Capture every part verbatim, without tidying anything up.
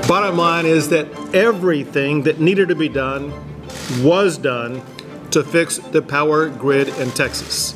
Bottom line is that everything that needed to be done was done to fix the power grid in Texas.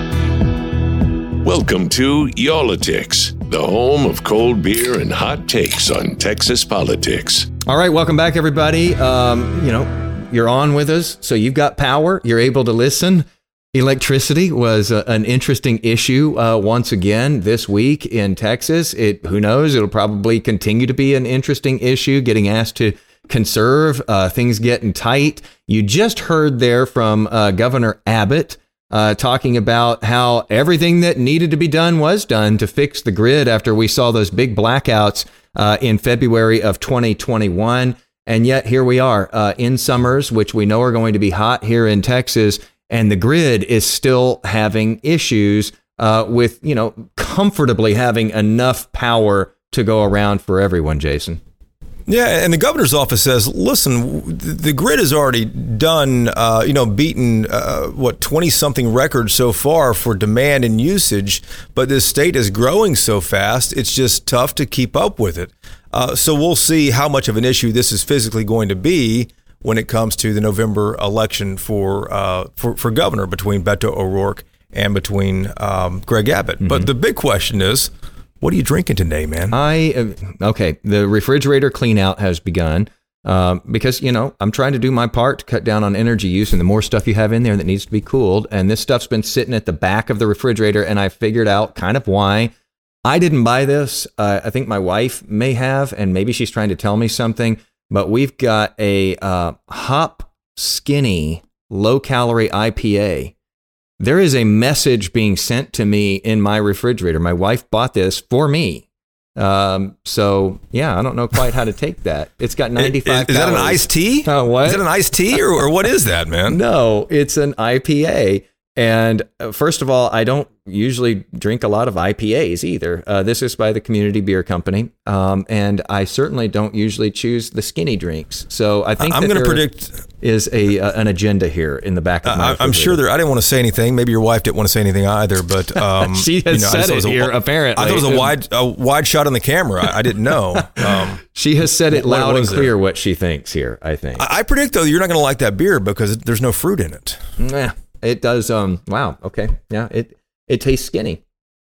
Welcome to Y'all-itics, the home of cold beer and hot takes on Texas politics. All right, welcome back, everybody. Um, you know, you're on with us, so you've got power. You're able to listen. Electricity was a, an interesting issue uh, once again this week in Texas. It, who knows, it'll probably continue to be an interesting issue, getting asked to conserve, uh, things getting tight. You just heard there from uh, Governor Abbott uh, talking about how everything that needed to be done was done to fix the grid after we saw those big blackouts uh, in February of twenty twenty-one. And yet here we are uh, in summers, which we know are going to be hot here in Texas. And the grid is still having issues uh, with, you know, comfortably having enough power to go around for everyone, Jason. Yeah, and the governor's office says, listen, the grid has already done, uh, you know, beaten, uh, what, twenty-something records so far for demand and usage, but this state is growing so fast, it's just tough to keep up with it. Uh, so we'll see how much of an issue this is physically going to be when it comes to the November election for uh, for, for governor between Beto O'Rourke and between um, Greg Abbott. Mm-hmm. But the big question is, what are you drinking today, man? I uh, okay, the refrigerator clean out has begun um, because, you know, I'm trying to do my part to cut down on energy use, and the more stuff you have in there that needs to be cooled, and this stuff's been sitting at the back of the refrigerator, and I figured out kind of why. I didn't buy this. Uh, I think my wife may have, and maybe she's trying to tell me something. But we've got a uh, Hop Skinny low-calorie I P A. There is a message being sent to me in my refrigerator. My wife bought this for me. Um, so, yeah, I don't know quite how to take that. It's got ninety-five is, is calories. Is that an iced tea? Uh, what? Is it an iced tea or, or what is that, man? No, it's an I P A. And uh, first of all, I don't usually drink a lot of I P As either. Uh, this is by the Community Beer Company. Um, and I certainly don't usually choose the skinny drinks. So I think I'm that going to there predict is a uh, an agenda here in the back of my uh, I'm sure there, I didn't want to say anything. Maybe your wife didn't want to say anything either, but um, she has you know, said it, it here, a, apparently. I thought it was a wide, a wide shot on the camera. I, I didn't know. Um, she has said it loud and clear it? what she thinks here, I think. I, I predict, though, you're not going to like that beer because there's no fruit in it. Yeah. It does. Um. Wow. Okay. Yeah. It it tastes skinny.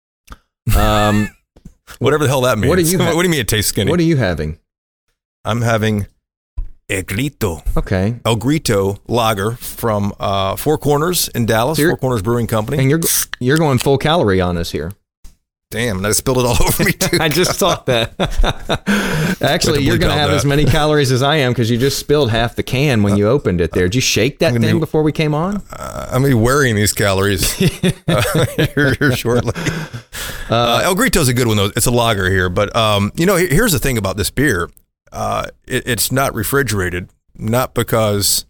Um. Whatever the hell that means. What, are you ha- what do you mean it tastes skinny? What are you having? I'm having El Grito. Okay. El Grito lager from uh, Four Corners in Dallas. Four Corners Brewing Company. And you're you're going full calorie on us here. Damn, I spilled it all over me too. I just thought that. Actually, you're going to have that. as many calories as I am because you just spilled half the can when you opened it there. Did you shake that thing be, before we came on? Uh, I'm going to be wearing these calories uh, here, here shortly. Uh, uh, El Grito's a good one, though. It's a lager here. But, um, you know, here's the thing about this beer. Uh, it, it's not refrigerated, not because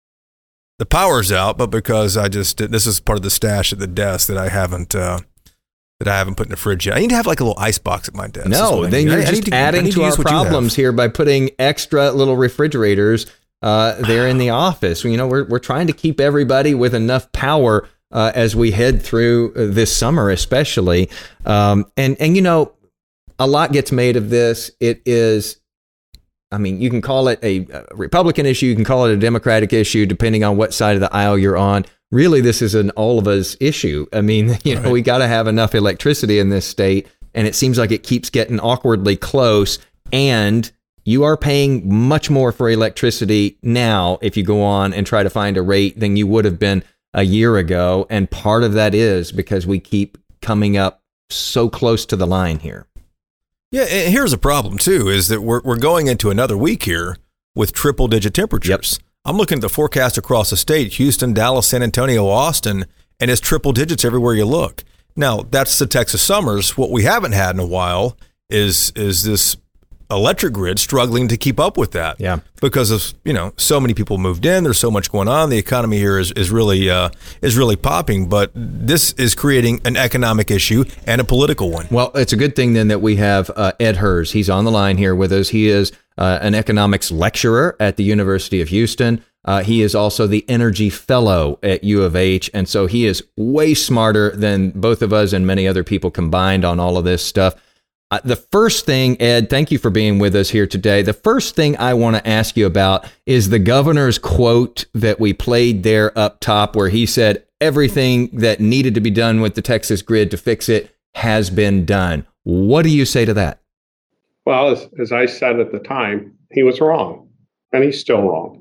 the power's out, but because I just, this is part of the stash at the desk that I haven't... Uh, that I haven't put in the fridge yet. I need to have like a little ice box at my desk. No, then you're I, just I to, adding to, to our problems here by putting extra little refrigerators uh, there in the office. You know, we're we're trying to keep everybody with enough power uh, as we head through this summer, especially. Um, and and you know, a lot gets made of this. It is, I mean, you can call it a Republican issue, you can call it a Democratic issue, depending on what side of the aisle you're on. Really, this is an all of us issue. I mean, you know, right. we got to have enough electricity in this state, and it seems like it keeps getting awkwardly close. And you are paying much more for electricity now if you go on and try to find a rate than you would have been a year ago. And part of that is because we keep coming up so close to the line here. Yeah, and here's a problem, too, is that we're we're going into another week here with triple-digit temperatures. Yep. I'm looking at the forecast across the state, Houston, Dallas, San Antonio, Austin, and it's triple digits everywhere you look. Now, that's the Texas summers. What we haven't had in a while is is this electric grid struggling to keep up with that. Yeah. Because of, you know, so many people moved in, there's so much going on. The economy here is, is really uh, is really popping, but this is creating an economic issue and a political one. Well, it's a good thing then that we have uh, Ed Hers. He's on the line here with us. He is uh, an economics lecturer at the University of Houston. Uh, he is also the Energy Fellow at U of H, and so he is way smarter than both of us and many other people combined on all of this stuff. Uh, the first thing, Ed, thank you for being with us here today. The first thing I want to ask you about is the governor's quote that we played there up top, where he said everything that needed to be done with the Texas grid to fix it has been done. What do you say to that? Well, as, as I said at the time, he was wrong, and he's still wrong.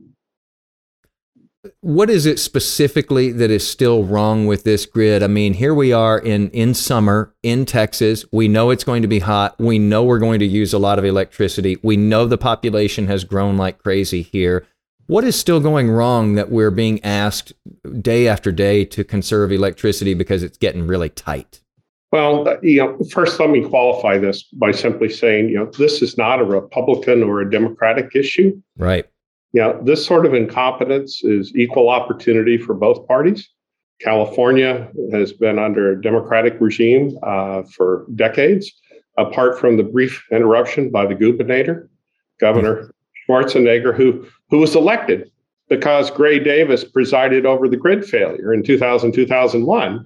What is it specifically that is still wrong with this grid? I mean, here we are in, in summer in Texas. We know it's going to be hot. We know we're going to use a lot of electricity. We know the population has grown like crazy here. What is still going wrong that we're being asked day after day to conserve electricity because it's getting really tight? Well, you know, first, let me qualify this by simply saying, you know, this is not a Republican or a Democratic issue. Right. You know, this sort of incompetence is equal opportunity for both parties. California has been under a Democratic regime uh, for decades, apart from the brief interruption by the gubernator, Governor Schwarzenegger, who, who was elected because Gray Davis presided over the grid failure in two thousand, two thousand one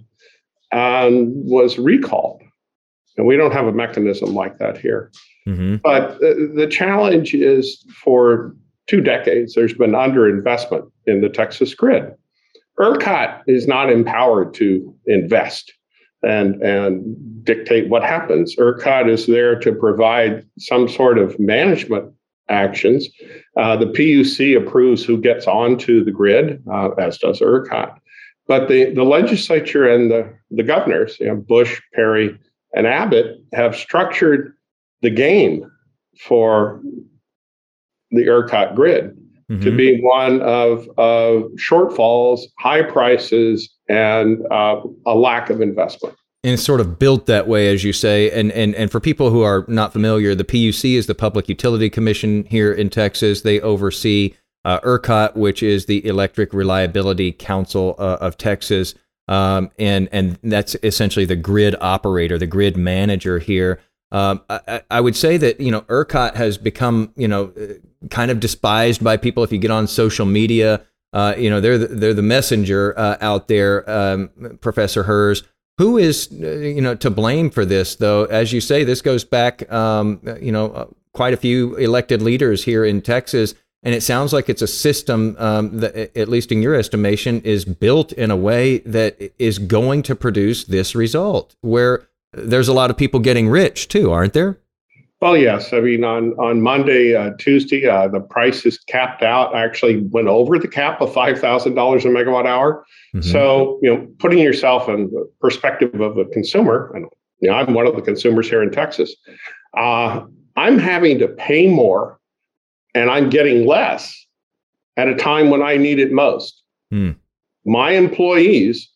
and was recalled. And we don't have a mechanism like that here. Mm-hmm. But uh, the challenge is for two decades, there's been underinvestment in the Texas grid. ERCOT is not empowered to invest and, and dictate what happens. ERCOT is there to provide some sort of management actions. Uh, the P U C approves who gets onto the grid, uh, as does ERCOT. But the, the legislature and the, the governors, you know, Bush, Perry, and Abbott, have structured the game for the ERCOT grid mm-hmm. to be one of, of shortfalls, high prices, and uh, a lack of investment. And it's sort of built that way, as you say. And, and and for people who are not familiar, the P U C is the Public Utility Commission here in Texas. They oversee uh, ERCOT, which is the Electric Reliability Council uh, of Texas. Um, and, and that's essentially the grid operator, the grid manager here. Um, I, I would say that, you know, ERCOT has become, you know, kind of despised by people. If you get on social media, uh, you know, they're the, they're the messenger uh, out there, um, Professor Herz. Who is, uh, you know, to blame for this, though? As you say, this goes back, um, you know, uh, quite a few elected leaders here in Texas. And it sounds like it's a system um, that, at least in your estimation, is built in a way that is going to produce this result, where there's a lot of people getting rich too, aren't there? Well, yes. I mean, on, on Monday, uh, Tuesday, uh, the price is capped out. I actually went over the cap of five thousand dollars a megawatt hour. Mm-hmm. So, you know, putting yourself in the perspective of a consumer, and you know, I'm one of the consumers here in Texas, uh, I'm having to pay more and I'm getting less at a time when I need it most. Mm. My employees,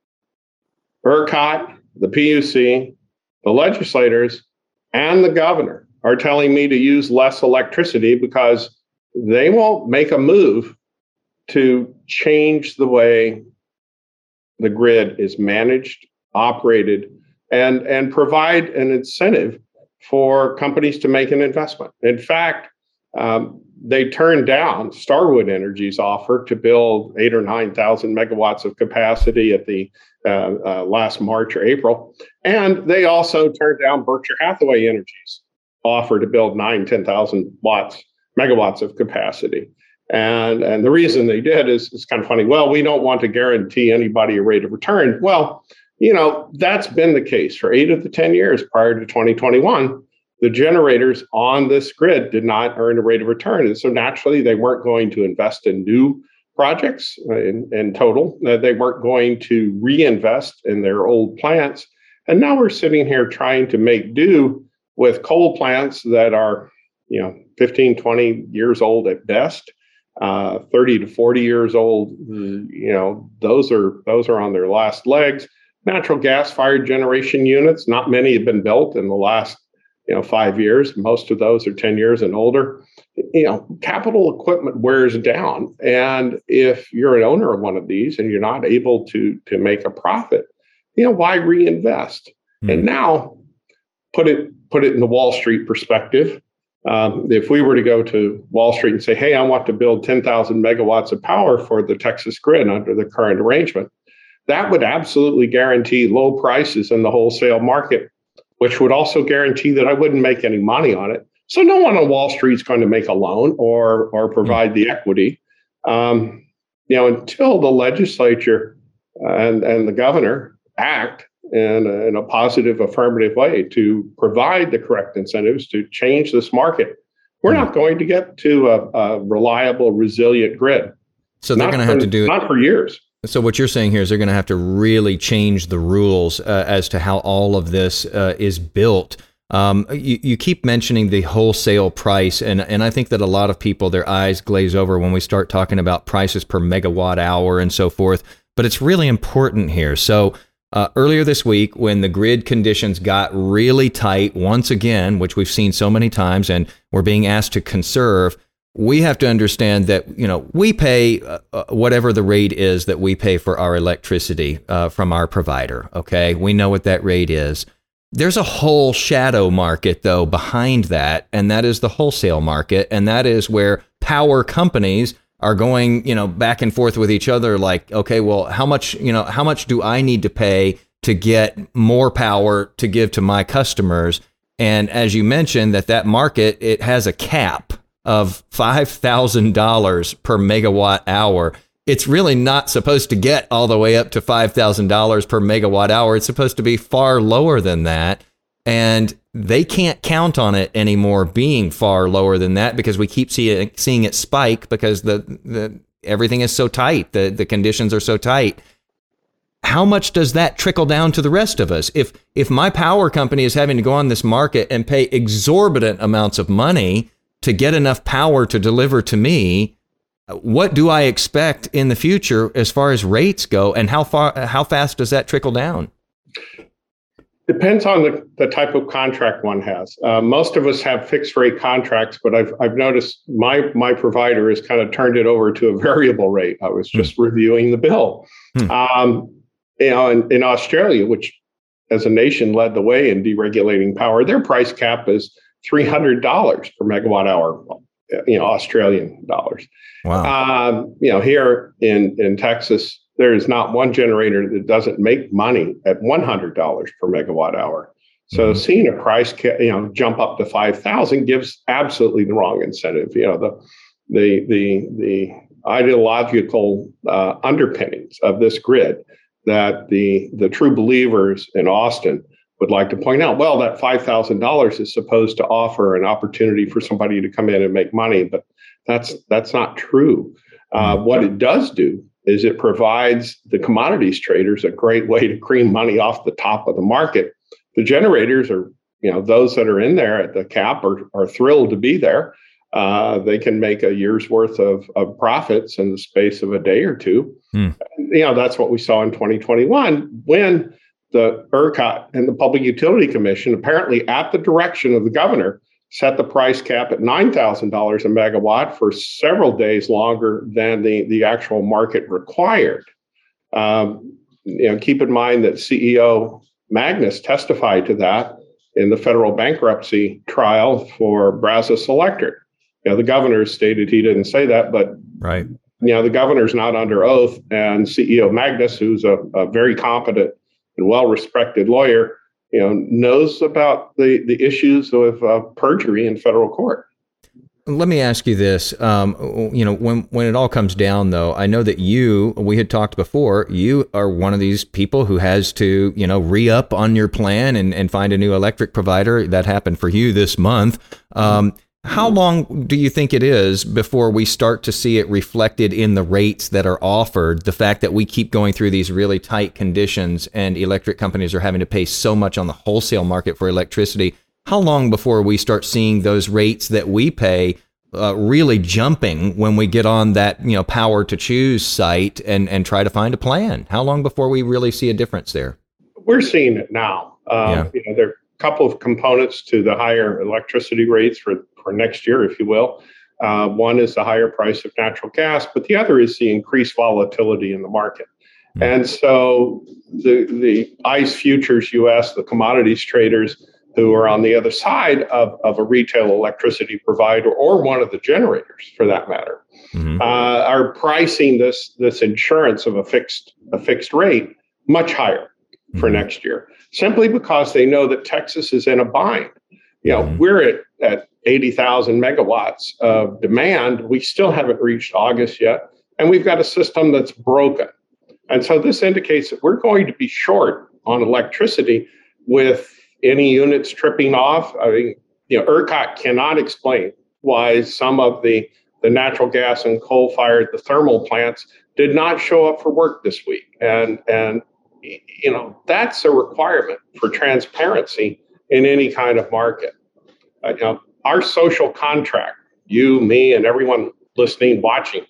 ERCOT, the P U C, the legislators, and the governor are telling me to use less electricity because they won't make a move to change the way the grid is managed, operated, and, and provide an incentive for companies to make an investment. In fact, um, they turned down Starwood Energy's offer to build eight or nine thousand megawatts of capacity at the uh, uh, last March or April, and they also turned down Berkshire Hathaway Energy's offer to build nine, ten thousand watts megawatts of capacity. And and the reason they did is it's kind of funny. Well, we don't want to guarantee anybody a rate of return. Well, you know, that's been the case for eight of the ten years prior to twenty twenty-one. The generators on this grid did not earn a rate of return. And so naturally, they weren't going to invest in new projects in, in total. They weren't going to reinvest in their old plants. And now we're sitting here trying to make do with coal plants that are, you know, fifteen, twenty years old at best, uh, thirty to forty years old. You know, those are those are on their last legs. Natural gas-fired generation units, not many have been built in the last you know, five years. Most of those are ten years and older. You know, capital equipment wears down. And if you're an owner of one of these and you're not able to, to make a profit, you know, why reinvest? Mm. And now put it, put it in the Wall Street perspective. Um, if we were to go to Wall Street and say, hey, I want to build ten thousand megawatts of power for the Texas grid under the current arrangement, that would absolutely guarantee low prices in the wholesale market which would also guarantee that I wouldn't make any money on it. So no one on Wall Street is going to make a loan or or provide the equity. Um, you know, until the legislature and, and the governor act in a, in a positive, affirmative way to provide the correct incentives to change this market, we're not going to get to a, a reliable, resilient grid. So they're going to have to do it. Not for years. So what you're saying here is they're going to have to really change the rules uh, as to how all of this uh, is built. Um, you, you keep mentioning the wholesale price, and, and I think that a lot of people, their eyes glaze over when we start talking about prices per megawatt hour and so forth, but it's really important here. So uh, earlier this week, when the grid conditions got really tight once again, which we've seen so many times, and we're being asked to conserve, we have to understand that, you know, we pay uh, whatever the rate is that we pay for our electricity uh, from our provider. Okay, we know what that rate is. There's a whole shadow market, though, behind that, and that is the wholesale market, and that is where power companies are going, you know, back and forth with each other. Like, okay, well, how much, you know, how much do I need to pay to get more power to give to my customers? And as you mentioned, that that market, it has a cap of five thousand dollars per megawatt hour. It's really not supposed to get all the way up to five thousand dollars per megawatt hour. It's supposed to be far lower than that. And they can't count on it anymore being far lower than that because we keep see it, seeing it spike because the, the everything is so tight. The, the conditions are so tight. How much does that trickle down to the rest of us? If, if my power company is having to go on this market and pay exorbitant amounts of money to get enough power to deliver to me, what do I expect in the future as far as rates go, and how far, how fast does that trickle down? Depends on the, the type of contract one has. Uh, most of us have fixed rate contracts, but I've I've noticed my my provider has kind of turned it over to a variable rate. I was just hmm. reviewing the bill. Hmm. Um, you know, in, in Australia, which as a nation led the way in deregulating power, their price cap is three hundred dollars per megawatt hour, you know, Australian dollars. Wow. Um, you know, here in, in Texas, there is not one generator that doesn't make money at one hundred dollars per megawatt hour. So mm-hmm. seeing a price, ca- you know, jump up to five thousand gives absolutely the wrong incentive. You know, the the the the ideological uh, underpinnings of this grid that the the true believers in Austin would like to point out. Well, that five thousand dollars is supposed to offer an opportunity for somebody to come in and make money, but that's that's not true. Uh, what it does do is it provides the commodities traders a great way to cream money off the top of the market. The generators are, you know, those that are in there at the cap are, are thrilled to be there. Uh, they can make a year's worth of, of profits in the space of a day or two. Hmm. You know, that's what we saw in twenty twenty-one when the ERCOT and the Public Utility Commission, apparently at the direction of the governor, set the price cap at nine thousand dollars a megawatt for several days longer than the, the actual market required. Um, you know, keep in mind that C E O Magnus testified to that in the federal bankruptcy trial for Brazos Electric. You know, the governor stated he didn't say that, but right. You know, the governor's not under oath, and C E O Magnus, who's a, a very competent and well-respected lawyer, you know, knows about the, the issues of uh, perjury in federal court. Let me ask you this. Um, you know, when, when it all comes down, though, I know that you, we had talked before, you are one of these people who has to, you know, re-up on your plan and, and find a new electric provider. That happened for you this month. Um, How long do you think it is before we start to see it reflected in the rates that are offered? The fact that we keep going through these really tight conditions and electric companies are having to pay so much on the wholesale market for electricity. How long before we start seeing those rates that we pay uh, really jumping when we get on that, you know, power to choose site and, and try to find a plan? How long before we really see a difference there? We're seeing it now. Um, yeah. You know, there are a couple of components to the higher electricity rates for for next year, if you will. Uh, one is the higher price of natural gas, but the other is the increased volatility in the market. Mm-hmm. And so the, the ICE Futures U S, the commodities traders who are on the other side of, of a retail electricity provider or one of the generators for that matter, mm-hmm. uh, are pricing this, this insurance of a fixed, a fixed rate much higher. for mm-hmm. next year, simply because they know that Texas is in a bind. You know, mm-hmm. we're at, at eighty thousand megawatts of demand. We still haven't reached August yet, and we've got a system that's broken. And so this indicates that we're going to be short on electricity with any units tripping off. I mean, you know, ERCOT cannot explain why some of the, the natural gas and coal-fired, the thermal plants, did not show up for work this week. And, and you know, that's a requirement for transparency in any kind of market. Uh, you know, our social contract, you, me, and everyone listening, watching,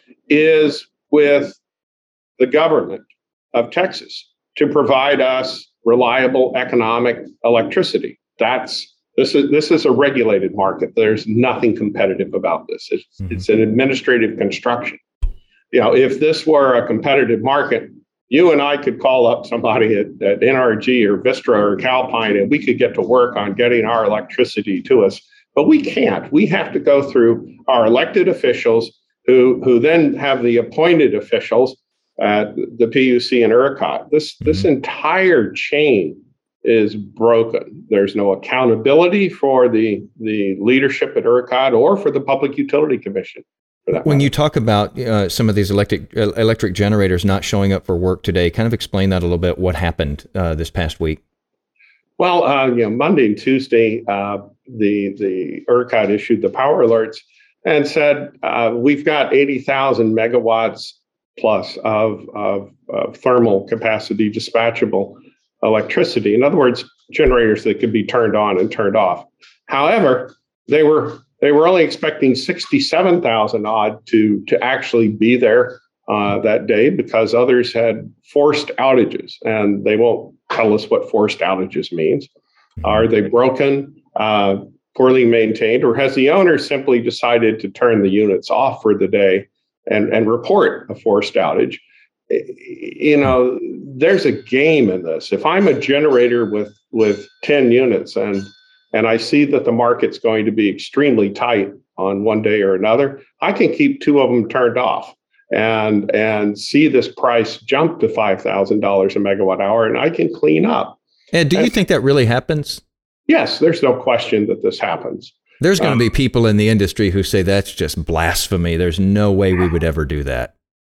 is with the government of Texas to provide us reliable economic electricity. That's this is this is a regulated market. There's nothing competitive about this. It's mm-hmm. it's an administrative construction. You know, if this were a competitive market, you and I could call up somebody at, at N R G or Vistra or Calpine, and we could get to work on getting our electricity to us. But we can't. We have to go through our elected officials, who who then have the appointed officials at the P U C and ERCOT. This mm-hmm. this entire chain is broken. There's no accountability for the the leadership at ERCOT or for the Public Utility Commission. For that when matter. You talk about uh, some of these electric uh, electric generators not showing up for work today, kind of explain that a little bit. What happened uh, this past week? Well, uh, you know, Monday and Tuesday, uh, the the ERCOT issued the power alerts and said uh, we've got eighty thousand megawatts plus of, of, of thermal capacity dispatchable electricity. In other words, generators that could be turned on and turned off. However, they were they were only expecting sixty-seven thousand odd to, to actually be there uh, that day because others had forced outages, and they won't tell us what forced outages means. Are they broken, uh, poorly maintained, or has the owner simply decided to turn the units off for the day and, and report a forced outage? You know, there's a game in this. If I'm a generator with with ten units and and I see that the market's going to be extremely tight on one day or another, I can keep two of them turned off and and see this price jump to five thousand dollars a megawatt hour, and I can clean up. Ed, do you and, think that really happens? Yes, there's no question that this happens. There's going um, to be people in the industry who say that's just blasphemy. There's no way we would ever do that.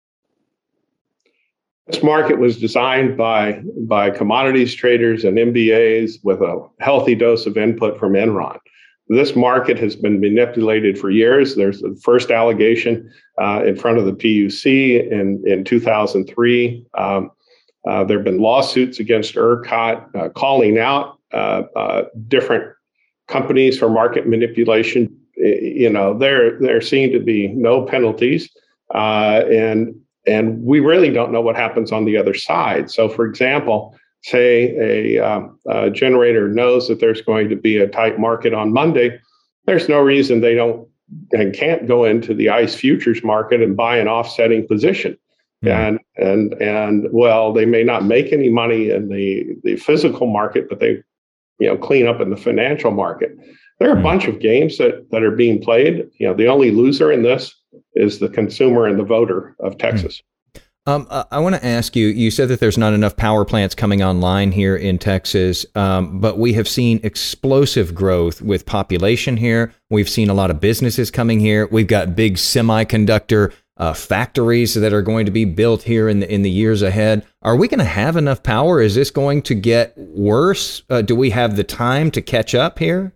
This market was designed by, by commodities traders and M B As with a healthy dose of input from Enron. This market has been manipulated for years. There's the first allegation uh, in front of the P U C in, in two thousand three. Um, uh, there have been lawsuits against ERCOT uh, calling out uh, uh, different companies for market manipulation. You know, there, there seem to be no penalties. Uh, and And we really don't know what happens on the other side. So, for example, say a, uh, a generator knows that there's going to be a tight market on Monday. There's no reason they don't and can't go into the ICE futures market and buy an offsetting position. Mm-hmm. And and and well, they may not make any money in the, the physical market, but they, you know, clean up in the financial market. There are mm-hmm. a bunch of games that, that are being played. You know, the only loser in this is the consumer and the voter of Texas. Um, I want to ask you, you said that there's not enough power plants coming online here in Texas, um, but we have seen explosive growth with population here. We've seen a lot of businesses coming here. We've got big semiconductor uh, factories that are going to be built here in the, in the years ahead. Are we going to have enough power? Is this going to get worse? Uh, do we have the time to catch up here?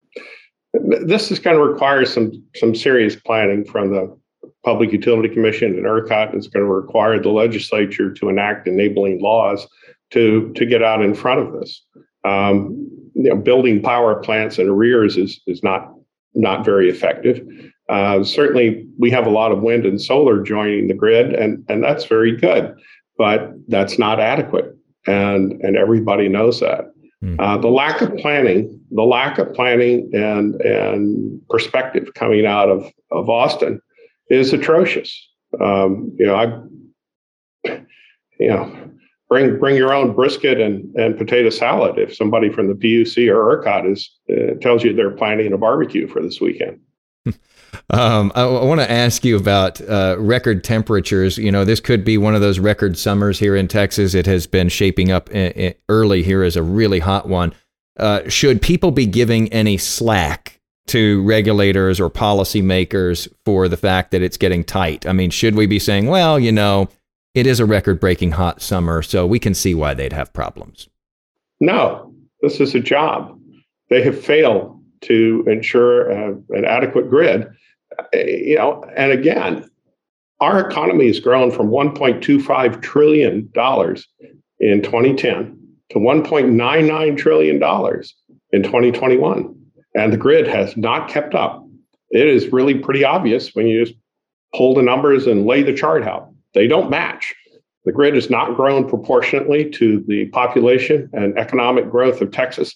This is going to require some some serious planning from the Public Utility Commission and ERCOT. It's going to require the legislature to enact enabling laws to to get out in front of this. Um, you know, building power plants in arrears is is not not very effective. Uh, certainly, we have a lot of wind and solar joining the grid, and and that's very good, but that's not adequate, and and everybody knows that. Uh, the lack of planning, the lack of planning and and perspective coming out of, of Austin is atrocious. Um, you know, I, you know, bring bring your own brisket and, and potato salad if somebody from the P U C or ERCOT is uh, tells you they're planning a barbecue for this weekend. Um, I, I want to ask you about uh, record temperatures. You know, this could be one of those record summers here in Texas. It has been shaping up in, in early here as a really hot one. Uh, should people be giving any slack to regulators or policymakers for the fact that it's getting tight? I mean, should we be saying, well, you know, it is a record-breaking hot summer, so we can see why they'd have problems? No, this is a job. They have failed to ensure uh, an adequate grid. Uh, you know, and again, our economy has grown from one point two five trillion dollars in twenty ten to one point nine nine trillion dollars in twenty twenty-one. And the grid has not kept up. It is really pretty obvious when you just pull the numbers and lay the chart out. They don't match. The grid has not grown proportionately to the population and economic growth of Texas.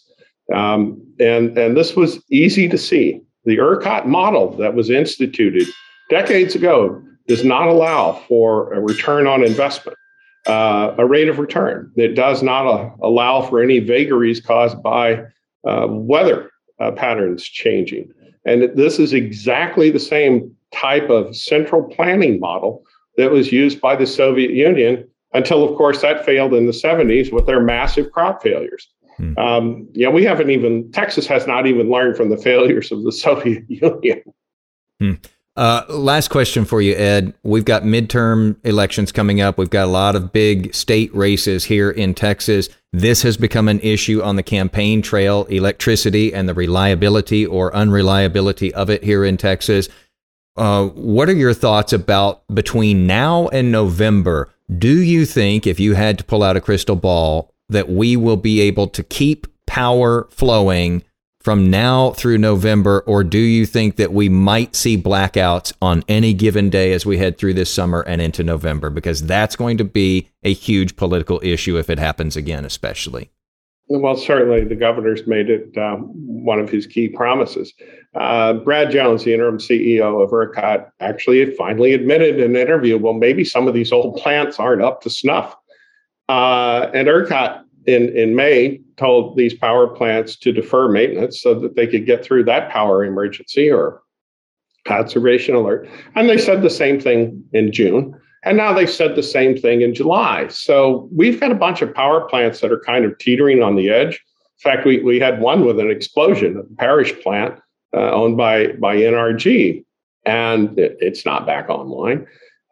Um, and, and this was easy to see. The ERCOT model that was instituted decades ago does not allow for a return on investment, uh, a rate of return. It does not uh, allow for any vagaries caused by uh, weather uh, patterns changing. And this is exactly the same type of central planning model that was used by the Soviet Union until, of course, that failed in the seventies with their massive crop failures. Hmm. Um, yeah, we haven't even, Texas has not even learned from the failures of the Soviet Union. Hmm. Uh, last question for you, Ed. We've got midterm elections coming up. We've got a lot of big state races here in Texas. This has become an issue on the campaign trail, electricity and the reliability or unreliability of it here in Texas. Uh, what are your thoughts about between now and November? Do you think, if you had to pull out a crystal ball, that we will be able to keep power flowing from now through November, or do you think that we might see blackouts on any given day as we head through this summer and into November? Because that's going to be a huge political issue if it happens again, especially. Well, certainly the governor's made it um, one of his key promises. Uh, Brad Jones, the interim C E O of ERCOT, actually finally admitted in an interview, well, maybe some of these old plants aren't up to snuff. Uh, and ERCOT in, in May told these power plants to defer maintenance so that they could get through that power emergency or conservation alert. And they said the same thing in June. And now they've said the same thing in July. So we've got a bunch of power plants that are kind of teetering on the edge. In fact, we, we had one with an explosion, a Parish plant uh, owned by, by N R G, and it, it's not back online.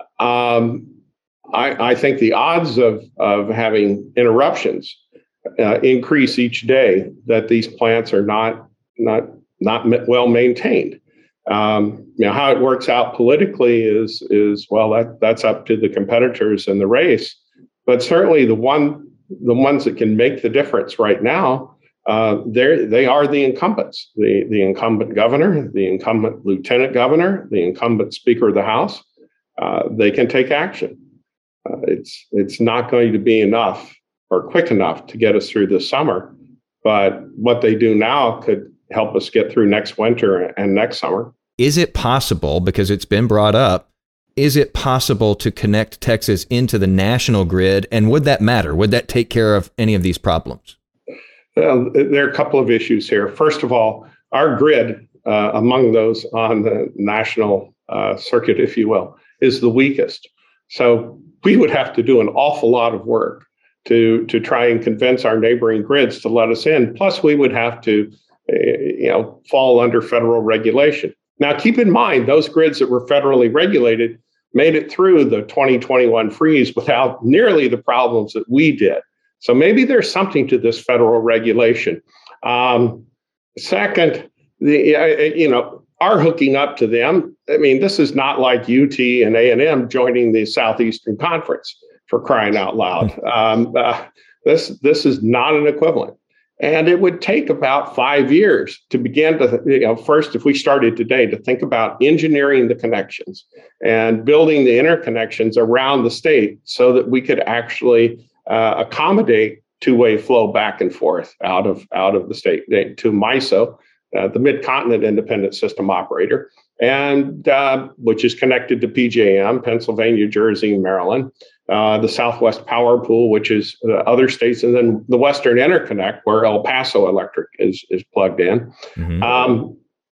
Um, I, I think the odds of, of having interruptions uh, increase each day that these plants are not, not, not well maintained. Um, you know, how it works out politically is, is well, that, that's up to the competitors in the race. But certainly the one, the ones that can make the difference right now, uh, they they are the incumbents, the, the incumbent governor, the incumbent lieutenant governor, the incumbent Speaker of the House. Uh, they can take action. Uh, it's it's not going to be enough or quick enough to get us through this summer, but what they do now could help us get through next winter and next summer. Is it possible, because it's been brought up, is it possible to connect Texas into the national grid? And would that matter? Would that take care of any of these problems? Well, there are a couple of issues here. First of all, our grid, uh, among those on the national uh, circuit, if you will, is the weakest. So we would have to do an awful lot of work to, to try and convince our neighboring grids to let us in. Plus, we would have to, uh, you know, fall under federal regulation. Now, keep in mind, those grids that were federally regulated made it through the twenty twenty-one freeze without nearly the problems that we did. So maybe there's something to this federal regulation. Um, second, the uh, you know, our hooking up to them. I mean, this is not like U T and A and M joining the Southeastern Conference, for crying out loud. Um, uh, this this is not an equivalent. And it would take about five years to begin to, you know, first, if we started today, to think about engineering the connections and building the interconnections around the state so that we could actually uh, accommodate two-way flow back and forth out of out of the state to MISO, uh, the Mid-Continent Independent System Operator, and uh, which is connected to P J M, Pennsylvania, Jersey, Maryland. Uh, the Southwest Power Pool, which is uh, other states, and then the Western Interconnect, where El Paso Electric is is plugged in. Mm-hmm. Um,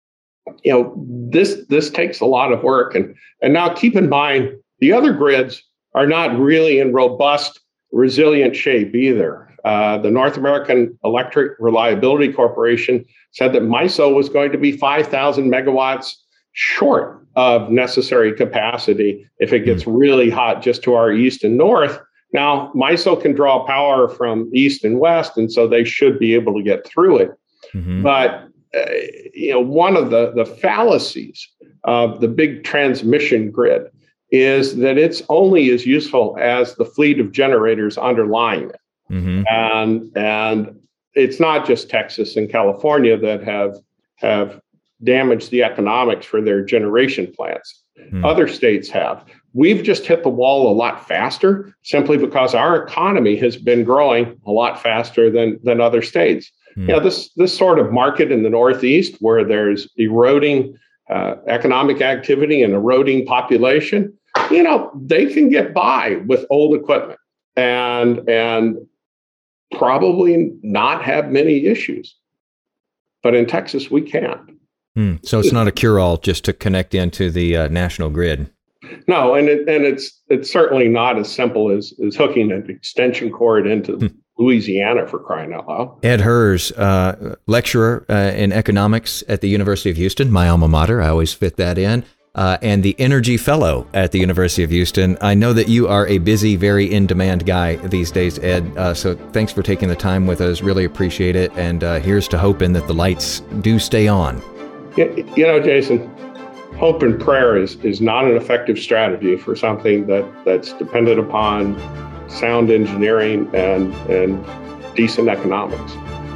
you know, this this takes a lot of work. And, and now keep in mind, the other grids are not really in robust, resilient shape either. Uh, the North American Electric Reliability Corporation said that MISO was going to be five thousand megawatts short of necessary capacity if it gets really hot just to our east and north. Now, MISO can draw power from east and west, and so they should be able to get through it. Mm-hmm. But uh, you know, one of the, the fallacies of the big transmission grid is that it's only as useful as the fleet of generators underlying it. Mm-hmm. And and it's not just Texas and California that have have damaged the economics for their generation plants. Mm-hmm. Other states have. We've just hit the wall a lot faster simply because our economy has been growing a lot faster than than other states. Mm-hmm. You know, this this sort of market in the Northeast where there's eroding uh, economic activity and eroding population, you know, they can get by with old equipment and and probably not have many issues. But in Texas, we can't. Hmm. So it's not a cure-all just to connect into the uh, national grid. No, and it, and it's it's certainly not as simple as, as hooking an extension cord into hmm. Louisiana, for crying out loud. Ed Hers, uh, lecturer uh, in economics at the University of Houston, my alma mater. I always fit that in. Uh, and the Energy Fellow at the University of Houston. I know that you are a busy, very in-demand guy these days, Ed. Uh, so thanks for taking the time with us. Really appreciate it. And uh, here's to hoping that the lights do stay on. You know, Jason, hope and prayer is, is not an effective strategy for something that, that's dependent upon sound engineering and, and decent economics.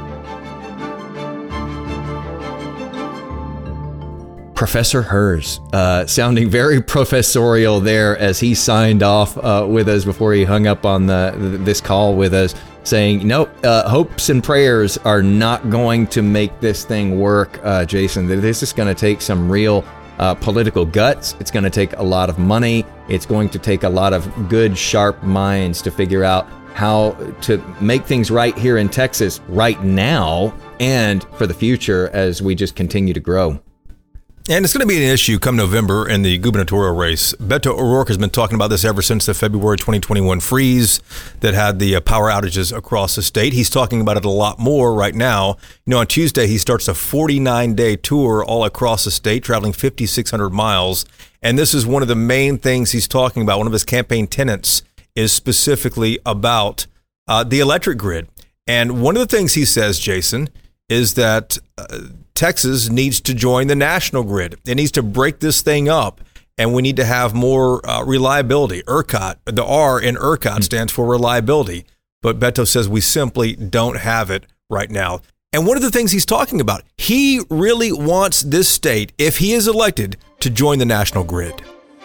Professor Hers, uh, sounding very professorial there as he signed off uh, with us before he hung up on the this call with us, saying, nope, uh, hopes and prayers are not going to make this thing work, uh, Jason. This is going to take some real uh, political guts. It's going to take a lot of money. It's going to take a lot of good, sharp minds to figure out how to make things right here in Texas right now and for the future as we just continue to grow. And it's going to be an issue come November in the gubernatorial race. Beto O'Rourke has been talking about this ever since the February twenty twenty-one freeze that had the uh, power outages across the state. He's talking about it a lot more right now. You know, on Tuesday, he starts a forty-nine day tour all across the state, traveling five thousand six hundred miles. And this is one of the main things he's talking about. One of his campaign tenets is specifically about uh, the electric grid. And one of the things he says, Jason, is that uh, Texas needs to join the national grid. It needs to break this thing up, and we need to have more uh, reliability. ERCOT, the R in ERCOT stands for reliability, but Beto says we simply don't have it right now. And one of the things he's talking about, he really wants this state, if he is elected, to join the national grid.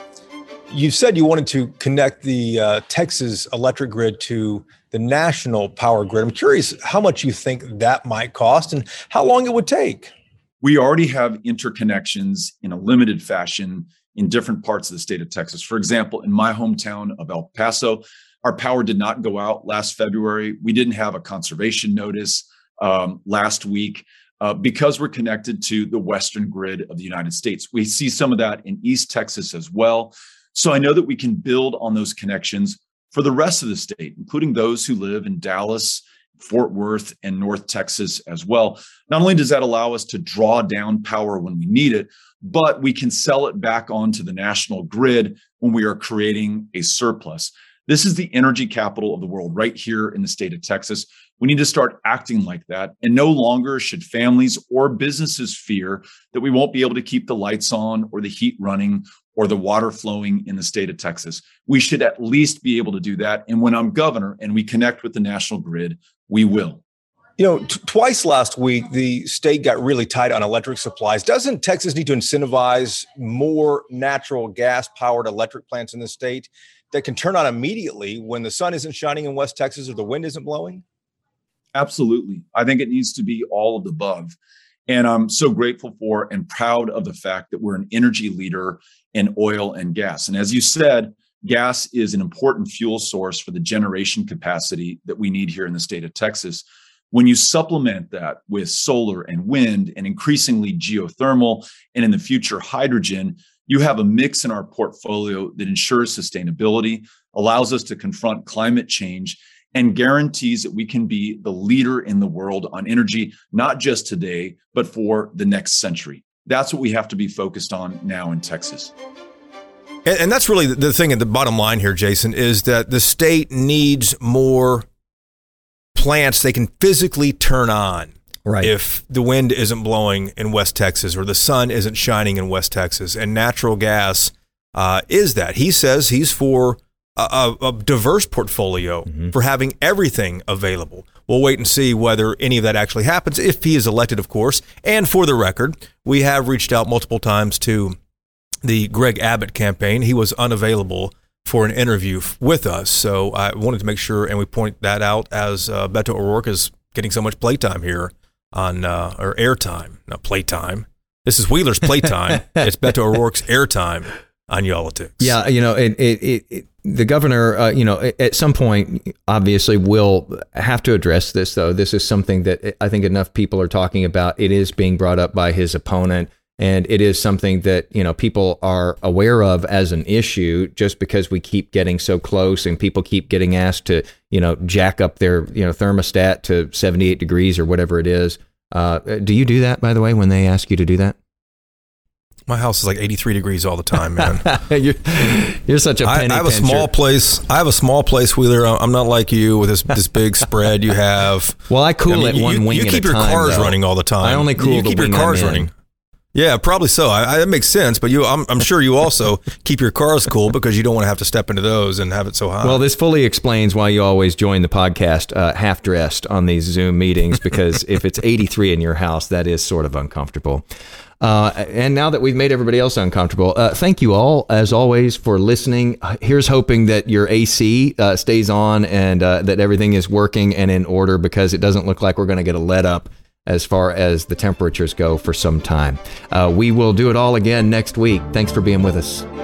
You said you wanted to connect the uh, Texas electric grid to the national power grid. I'm curious how much you think that might cost and how long it would take. We already have interconnections in a limited fashion in different parts of the state of Texas. For example, in my hometown of El Paso, our power did not go out last February. We didn't have a conservation notice um, last week uh, because we're connected to the western grid of the United States. We see some of that in East Texas as well. So I know that we can build on those connections for the rest of the state, including those who live in Dallas, Fort Worth, and North Texas as well. Not only does that allow us to draw down power when we need it, but we can sell it back onto the national grid when we are creating a surplus. This is the energy capital of the world right here in the state of Texas. We need to start acting like that. And no longer should families or businesses fear that we won't be able to keep the lights on or the heat running or the water flowing in the state of Texas. We should at least be able to do that. And when I'm governor and we connect with the national grid, we will. You know, t- twice last week, the state got really tight on electric supplies. Doesn't Texas need to incentivize more natural gas-powered electric plants in the state that can turn on immediately when the sun isn't shining in West Texas or the wind isn't blowing? Absolutely. I think it needs to be all of the above. And I'm so grateful for and proud of the fact that we're an energy leader in oil and gas. And as you said, gas is an important fuel source for the generation capacity that we need here in the state of Texas. When you supplement that with solar and wind and increasingly geothermal, and in the future, hydrogen, you have a mix in our portfolio that ensures sustainability, allows us to confront climate change, and guarantees that we can be the leader in the world on energy, not just today, but for the next century. That's what we have to be focused on now in Texas. And, and that's really the thing at the bottom line here, Jason, is that the state needs more plants they can physically turn on. Right. If the wind isn't blowing in West Texas or the sun isn't shining in West Texas, and natural gas uh, is that. He says he's for a, a diverse portfolio, mm-hmm. for having everything available. We'll wait and see whether any of that actually happens, if he is elected, of course. And for the record, we have reached out multiple times to the Greg Abbott campaign. He was unavailable for an interview with us. So I wanted to make sure, and we point that out as uh, Beto O'Rourke is getting so much playtime here on, uh, or airtime, not playtime. This is Wheeler's playtime. It's Beto O'Rourke's airtime on Y'all-itics. Yeah, you know, it, it, it, it, the governor, uh, you know, at some point, obviously, will have to address this, though. This is something that I think enough people are talking about. It is being brought up by his opponent. And it is something that, you know, people are aware of as an issue just because we keep getting so close and people keep getting asked to, you know, jack up their, you know, thermostat to seventy-eight degrees or whatever it is. Uh, do you do that, by the way, when they ask you to do that? My house is like eighty-three degrees all the time, man. you're, you're such a penny I, I have pincher. a small place. I have a small place, Wheeler. I'm not like you with this this big spread you have. Well, I cool I mean, it one you, wing you at keep a your time, cars though. running all the time. I only cool you the keep your wing cars I'm in. running. Yeah, probably so. I, I, that makes sense. But you, I'm, I'm sure you also keep your cars cool because you don't want to have to step into those and have it so hot. Well, this fully explains why you always join the podcast uh, half dressed on these Zoom meetings, because if it's eighty-three in your house, that is sort of uncomfortable. Uh, and now that we've made everybody else uncomfortable, uh, thank you all, as always, for listening. Here's hoping that your A C uh, stays on and uh, that everything is working and in order, because it doesn't look like we're going to get a let up as far as the temperatures go for some time. Uh, we will do it all again next week. Thanks for being with us.